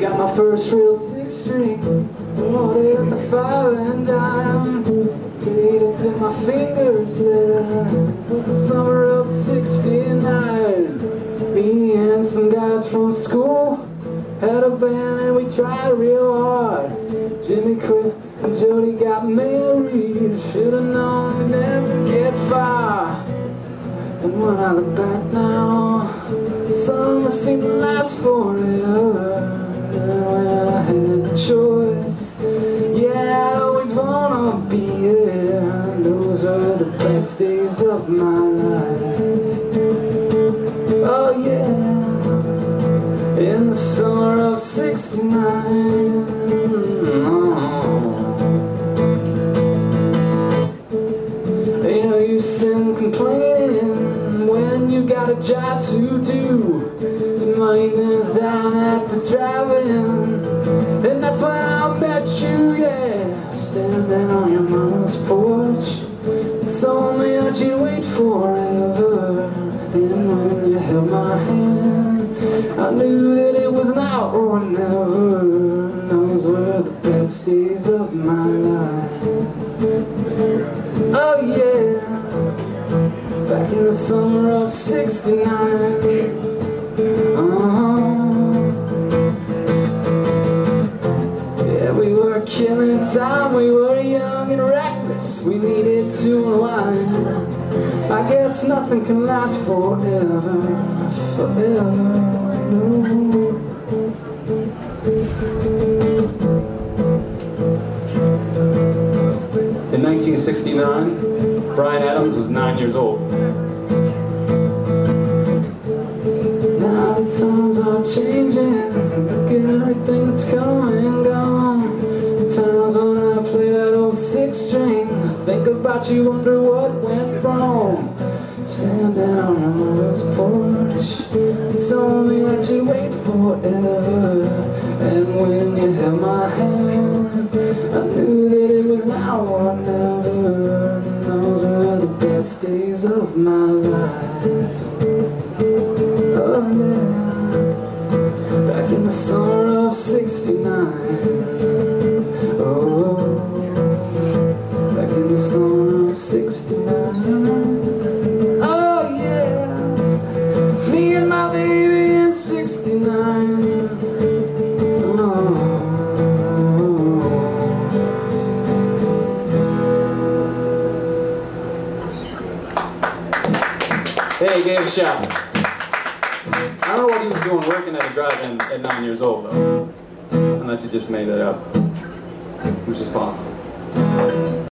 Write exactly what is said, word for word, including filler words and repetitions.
Got my first real six string, bought it at the five and dime. Played it till my fingers bled. It was the summer of sixty-nine. Me and some guys from school had a band and we tried real hard. Jimmy quit and Jody got married. Should've known we'd never get far. And when I look back now, the summer seemed to last forever. And when I had the choice, yeah, I'd always wanna be there. Those were the best days of my life. Oh yeah, in the summer of sixty-nine. Oh. Ain't no use in complaining when you got a job to do. Some maintenance down at the drive-in, and that's when I met you, yeah. Standing on your mama's porch, you told me that you'd wait forever. And when you held my hand, I knew that it was now or never. And those were the best days of my life. Oh yeah, back in the summer of sixty-nine. Uh-huh. Yeah, we were killing time, we were young and reckless. We needed to unwind. I guess nothing can last forever, forever. No. In nineteen sixty-nine, Bryan Adams was nine years old. Now the times are changing, look at everything that's come and gone. The times when I play that old six string, I think about you, wonder what went wrong. Standing on your mother's porch, you told me that you'd wait forever. And when you held my hand, I knew that it was now or never. And those were the best days of my life. Oh yeah, back in the summer of sixty-nine. Oh, back in the summer of sixty-nine. Oh yeah, me and my baby in sixty-nine. Oh. Hey, he gave it a shot. I don't know what he was doing working at a drive-in at nine years old, though. Unless he just made it up, which is possible.